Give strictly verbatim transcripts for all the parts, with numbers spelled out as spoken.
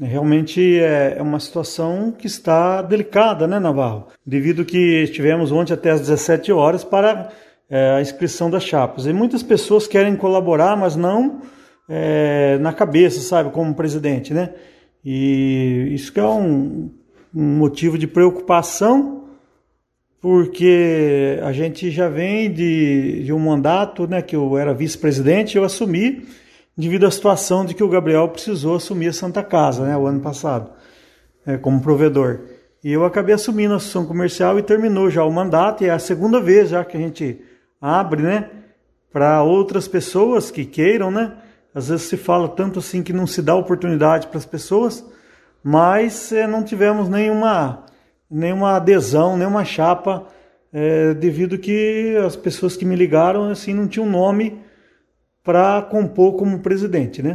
Realmente é uma situação que está delicada, né, Navarro? Devido que estivemos ontem até às dezessete horas para é, a inscrição das chapas. E muitas pessoas querem colaborar, mas não é, na cabeça, sabe, como presidente, né? E isso que é um, um motivo de preocupação, porque a gente já vem de, de um mandato, né, que eu era vice-presidente e eu assumi devido à situação de que o Gabriel precisou assumir a Santa Casa, né, o ano passado, é, como provedor. E eu acabei assumindo a associação comercial e terminou já o mandato, e é a segunda vez já que a gente abre, né, para outras pessoas que queiram, né. Às vezes se fala tanto assim que não se dá oportunidade para as pessoas, mas é, não tivemos nenhuma, nenhuma adesão, nenhuma chapa, é, devido que as pessoas que me ligaram assim não tinham nome para compor como presidente, né?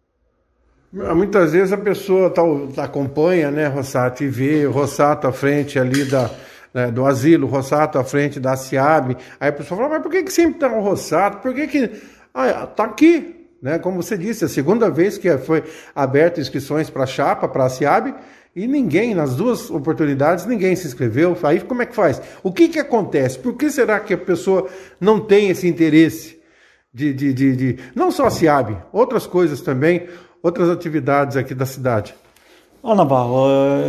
Muitas vezes a pessoa tá, tá, acompanha, né, Rossato, e vê o Rossato à frente ali da, né, do asilo, o Rossato à frente da SIAB, aí a pessoa fala, mas por que, que sempre tá o Rossato? Por que que... Ah, tá aqui, né? Como você disse, a segunda vez que foi aberta inscrições para a chapa, para a SIAB, e ninguém, nas duas oportunidades, ninguém se inscreveu. Aí como é que faz? O que que acontece? Por que será que a pessoa não tem esse interesse? De, de, de, de, não só a SIAB, outras coisas também, outras atividades aqui da cidade. Ó, Navarro,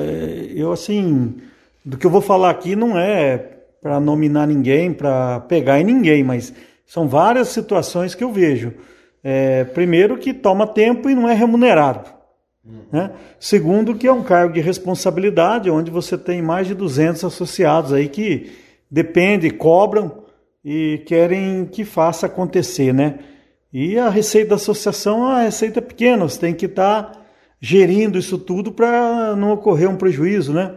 eu assim, do que eu vou falar aqui não é para nominar ninguém, para pegar em ninguém, mas são várias situações que eu vejo. É, primeiro que toma tempo e não é remunerado. Hum. Né? Segundo que é um cargo de responsabilidade, onde você tem mais de duzentos associados aí que dependem, cobram, e querem que faça acontecer, né? E a receita da associação é uma receita pequena, você tem que estar tá gerindo isso tudo para não ocorrer um prejuízo, né?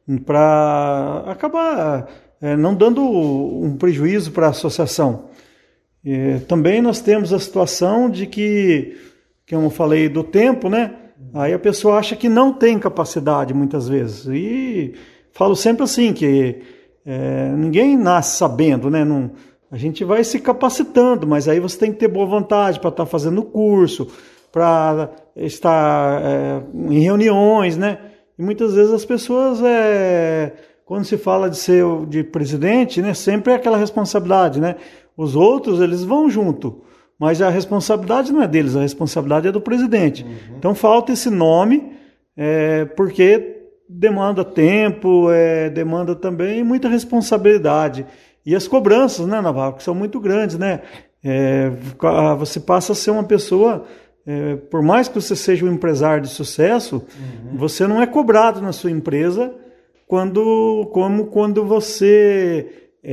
Para acabar é, não dando um prejuízo para a associação. E, também nós temos a situação de que, que eu falei do tempo, né? Aí a pessoa acha que não tem capacidade muitas vezes. E falo sempre assim, que É, ninguém nasce sabendo, né? Não, a gente vai se capacitando, mas aí você tem que ter boa vontade para estar fazendo curso, para estar é, em reuniões, né? E muitas vezes as pessoas, é, quando se fala de ser de presidente, né? Sempre é aquela responsabilidade, né? Os outros, eles vão junto, mas a responsabilidade não é deles, a responsabilidade é do presidente. Uhum. Então falta esse nome, é, porque demanda tempo, é, demanda também muita responsabilidade. E as cobranças, né, Navarro, que são muito grandes, né? É, você passa a ser uma pessoa, é, por mais que você seja um empresário de sucesso, uhum. você não é cobrado na sua empresa quando, como quando você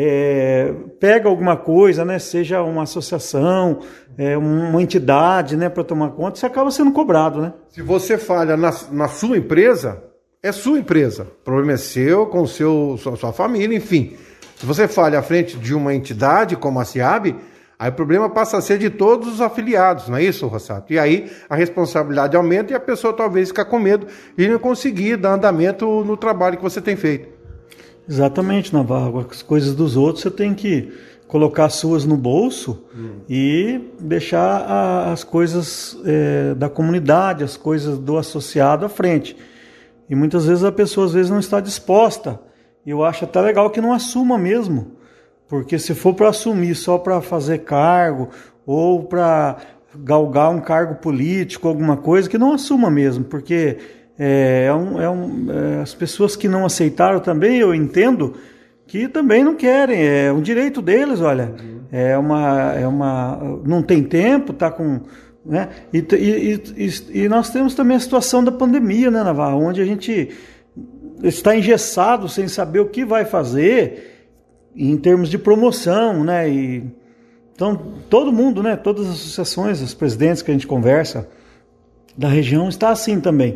é, pega alguma coisa, né? Seja uma associação, é, uma entidade, né, para tomar conta, você acaba sendo cobrado, né? Se você falha na, na sua empresa, é sua empresa, o problema é seu, com seu, sua, sua família, enfim. Se você falha à frente de uma entidade como a SIAB, aí o problema passa a ser de todos os afiliados, não é isso, Rossato? E aí a responsabilidade aumenta e a pessoa talvez fica com medo de não conseguir dar andamento no trabalho que você tem feito. Exatamente, Navarro. As coisas dos outros você tem que colocar as suas no bolso hum. e deixar a, as coisas é, da comunidade, as coisas do associado à frente. E muitas vezes a pessoa às vezes não está disposta. E eu acho até legal que não assuma mesmo. Porque se for para assumir só para fazer cargo ou para galgar um cargo político, alguma coisa, que não assuma mesmo. Porque é, é um, é um, é, as pessoas que não aceitaram também, eu entendo, que também não querem. É um direito deles, olha. Uhum. É uma, é uma, não tem tempo, está com... Né? E, e, e, e nós temos também a situação da pandemia, né, Navarro, onde a gente está engessado sem saber o que vai fazer em termos de promoção, né? E, então todo mundo, né, todas as associações, os presidentes que a gente conversa da região está assim também,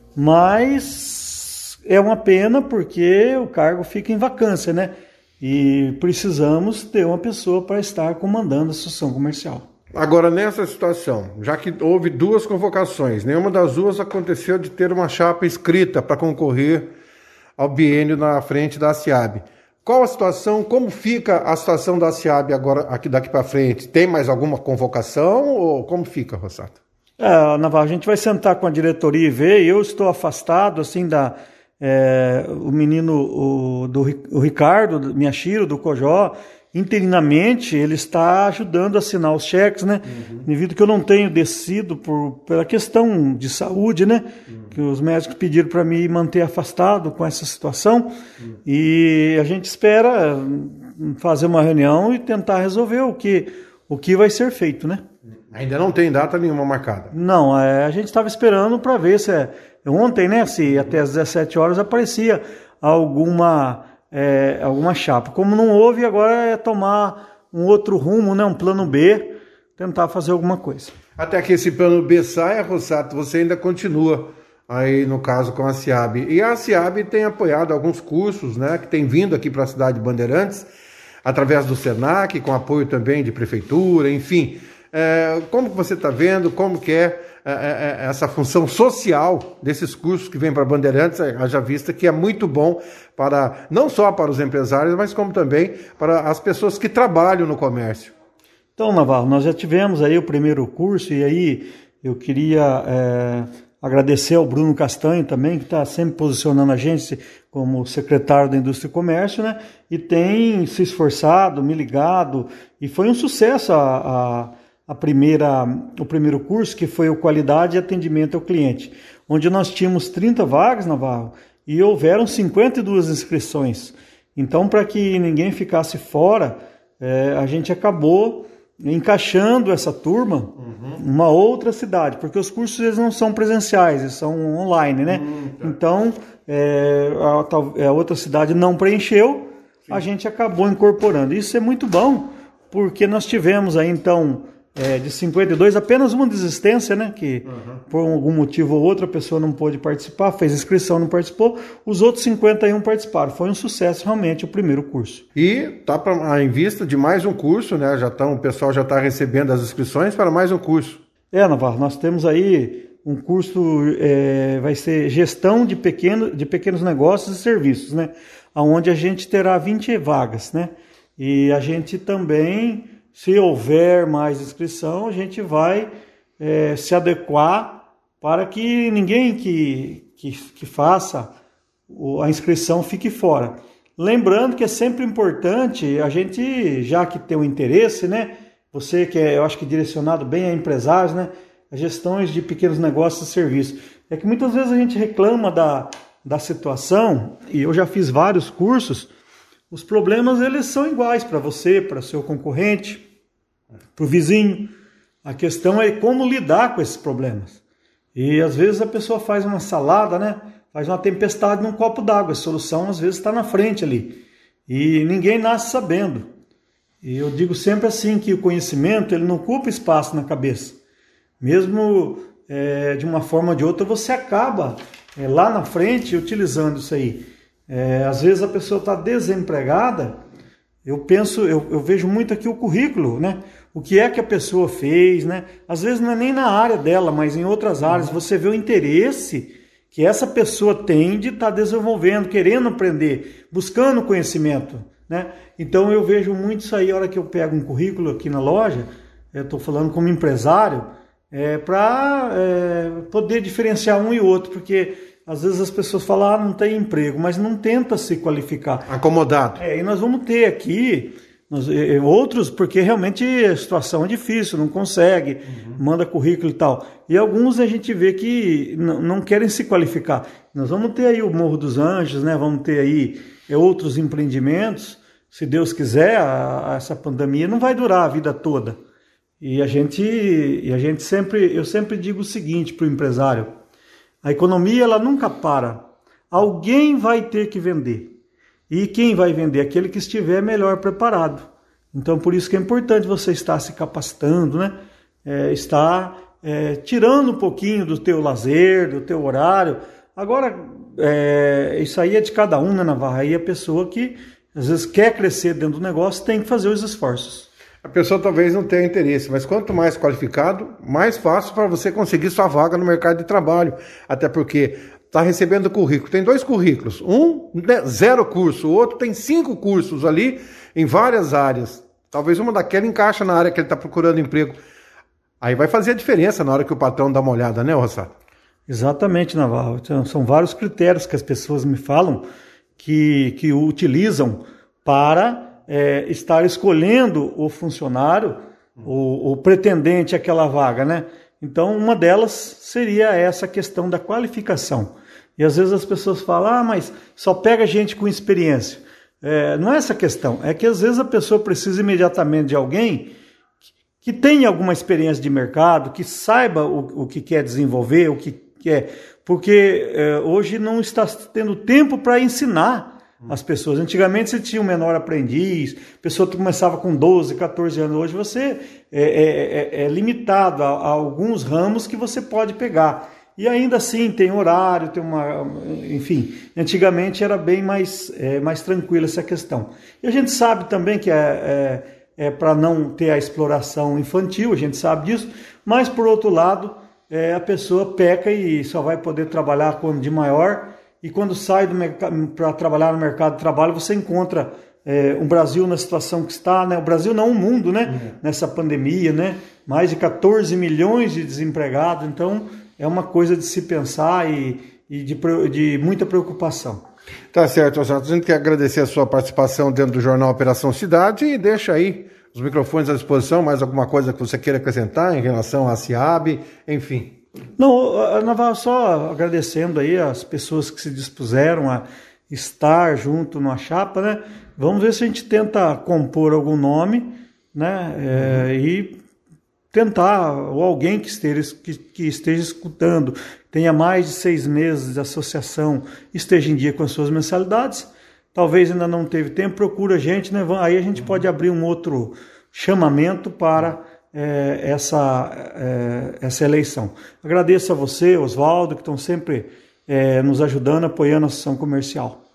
mas é uma pena porque o cargo fica em vacância, né? E precisamos ter uma pessoa para estar comandando a associação comercial. Agora, nessa situação, já que houve duas convocações, nenhuma das duas aconteceu de ter uma chapa escrita para concorrer ao biênio na frente da SIAB. Qual a situação, como fica a situação da SIAB agora, aqui daqui para frente? Tem mais alguma convocação ou como fica, Rossato? É, Navarro, a gente vai sentar com a diretoria e ver. Eu estou afastado, assim, da... É, o menino, o, do, o Ricardo Miyashiro, do Cojó, interinamente, ele está ajudando a assinar os cheques, né? Uhum. Devido que eu não tenho descido por, pela questão de saúde, né? Uhum. Que os médicos pediram para me manter afastado com essa situação. Uhum. E a gente espera fazer uma reunião e tentar resolver o que, o que vai ser feito, né? Ainda não tem data nenhuma marcada? Não, é, a gente estava esperando para ver se... É, ontem, né, se até às dezessete horas aparecia alguma, é, alguma chapa. Como não houve, agora é tomar um outro rumo, né, um plano B, tentar fazer alguma coisa. Até que esse plano B saia, Rossato, você ainda continua aí, no caso, com a SEAB. E a SEAB tem apoiado alguns cursos, né, que tem vindo aqui para a cidade de Bandeirantes, através do SENAC, com apoio também de prefeitura, enfim. É, como que você está vendo, como que é, é, é essa função social desses cursos que vêm para Bandeirantes, haja vista que é muito bom para, não só para os empresários, mas como também para as pessoas que trabalham no comércio? Então, Navarro, nós já tivemos aí o primeiro curso e aí eu queria é, agradecer ao Bruno Castanho também, que está sempre posicionando a gente como secretário da Indústria e Comércio, né? E tem se esforçado, me ligado, e foi um sucesso a... a A primeira, o primeiro curso, que foi o Qualidade e Atendimento ao Cliente, onde nós tínhamos trinta vagas, Navarro, e houveram cinquenta e duas inscrições. Então, para que ninguém ficasse fora, é, a gente acabou encaixando essa turma uhum. em uma outra cidade, porque os cursos eles não são presenciais, eles são online, né? Uhum, tá. Então, é, a, a outra cidade não preencheu, Sim. a gente acabou incorporando. Isso é muito bom, porque nós tivemos aí, então... É, de cinquenta e dois, apenas uma desistência, né? Que uhum. por algum motivo ou outro a pessoa não pôde participar, fez inscrição, não participou. Os outros cinquenta e um participaram. Foi um sucesso realmente o primeiro curso. E está em vista de mais um curso, né? Já tão, o pessoal já está recebendo as inscrições para mais um curso. É, Navarro, nós temos aí um curso, é, vai ser gestão de, pequeno, de pequenos negócios e serviços, né? Onde a gente terá vinte vagas, né? E a gente também... Se houver mais inscrição, a gente vai é, se adequar para que ninguém que, que, que faça a inscrição fique fora. Lembrando que é sempre importante a gente, já que tem o interesse, né? Você que é, eu acho que direcionado bem a empresários, né? As gestões de pequenos negócios e serviços. É que muitas vezes a gente reclama da, da situação, e eu já fiz vários cursos, os problemas eles são iguais para você, para seu concorrente, para o vizinho. A questão é como lidar com esses problemas. E às vezes a pessoa faz uma salada, né? Faz uma tempestade num copo d'água. A solução às vezes está na frente ali. E ninguém nasce sabendo. E eu digo sempre assim, que o conhecimento ele não ocupa espaço na cabeça. Mesmo é, de uma forma ou de outra, você acaba é, lá na frente utilizando isso aí. É, às vezes a pessoa está desempregada. Eu penso, eu, eu vejo muito aqui o currículo, né? O que é que a pessoa fez, né? Às vezes não é nem na área dela, mas em outras áreas. Você vê o interesse que essa pessoa tem de estar desenvolvendo, querendo aprender, buscando conhecimento, né? Então eu vejo muito isso aí, a hora que eu pego um currículo aqui na loja, eu estou falando como empresário, é, para é, poder diferenciar um e outro, porque... Às vezes as pessoas falam, ah, não tem emprego, mas não tenta se qualificar. Acomodado. É, e nós vamos ter aqui nós, e, outros, porque realmente a situação é difícil, não consegue, uhum. manda currículo e tal. E alguns a gente vê que não, não querem se qualificar. Nós vamos ter aí o Morro dos Anjos, né? Vamos ter aí é, outros empreendimentos. Se Deus quiser, a, a, essa pandemia não vai durar a vida toda. E a gente, e a gente sempre, eu sempre digo o seguinte para o empresário: a economia ela nunca para. Alguém vai ter que vender. E quem vai vender? Aquele que estiver melhor preparado. Então, por isso que é importante você estar se capacitando, né? É, estar é, tirando um pouquinho do teu lazer, do teu horário. Agora, é, isso aí é de cada um, né, Navarro? Aí a pessoa que, às vezes, quer crescer dentro do negócio tem que fazer os esforços. A pessoa talvez não tenha interesse, mas quanto mais qualificado, mais fácil para você conseguir sua vaga no mercado de trabalho. Até porque está recebendo currículo. Tem dois currículos. Um, zero curso. O outro tem cinco cursos ali em várias áreas. Talvez uma daquela encaixa na área que ele está procurando emprego. Aí vai fazer a diferença na hora que o patrão dá uma olhada, né, Rossato? Exatamente, Navarro. Então, são vários critérios que as pessoas me falam que, que utilizam para é, estar escolhendo o funcionário, o, o pretendente àquela vaga, né? Então, uma delas seria essa questão da qualificação. E às vezes as pessoas falam, ah, mas só pega gente com experiência. É, não é essa questão, é que às vezes a pessoa precisa imediatamente de alguém que tenha alguma experiência de mercado, que saiba o, o que quer desenvolver, o que quer, porque é, hoje não está tendo tempo para ensinar as pessoas. Antigamente você tinha um menor aprendiz, pessoa que começava com doze, quatorze anos, hoje você é, é, é limitado a, a alguns ramos que você pode pegar. E ainda assim tem horário, tem uma, enfim, antigamente era bem mais, é, mais tranquila essa questão. E a gente sabe também que é, é, é para não ter a exploração infantil, a gente sabe disso, mas por outro lado, é, a pessoa peca e só vai poder trabalhar quando de maior, e quando sai para trabalhar no mercado de trabalho, você encontra é, o Brasil na situação que está, né? O Brasil não, o mundo, né? Uhum. Nessa pandemia, né? Mais de quatorze milhões de desempregados, então é uma coisa de se pensar e, e de, de muita preocupação. Tá certo, Rossato. A gente quer agradecer a sua participação dentro do Jornal Operação Cidade e deixa aí os microfones à disposição, mais alguma coisa que você queira acrescentar em relação à SIAB, enfim. Não, Navarro, só agradecendo aí as pessoas que se dispuseram a estar junto numa chapa, né? Vamos ver se a gente tenta compor algum nome, né? É, e tentar, ou alguém que esteja, que, que esteja escutando, tenha mais de seis meses de associação, esteja em dia com as suas mensalidades, talvez ainda não teve tempo, procura a gente, né? Aí a gente pode abrir um outro chamamento para é, essa, é, essa eleição. Agradeço a você, Oswaldo, que estão sempre é, nos ajudando, apoiando a Associação Comercial.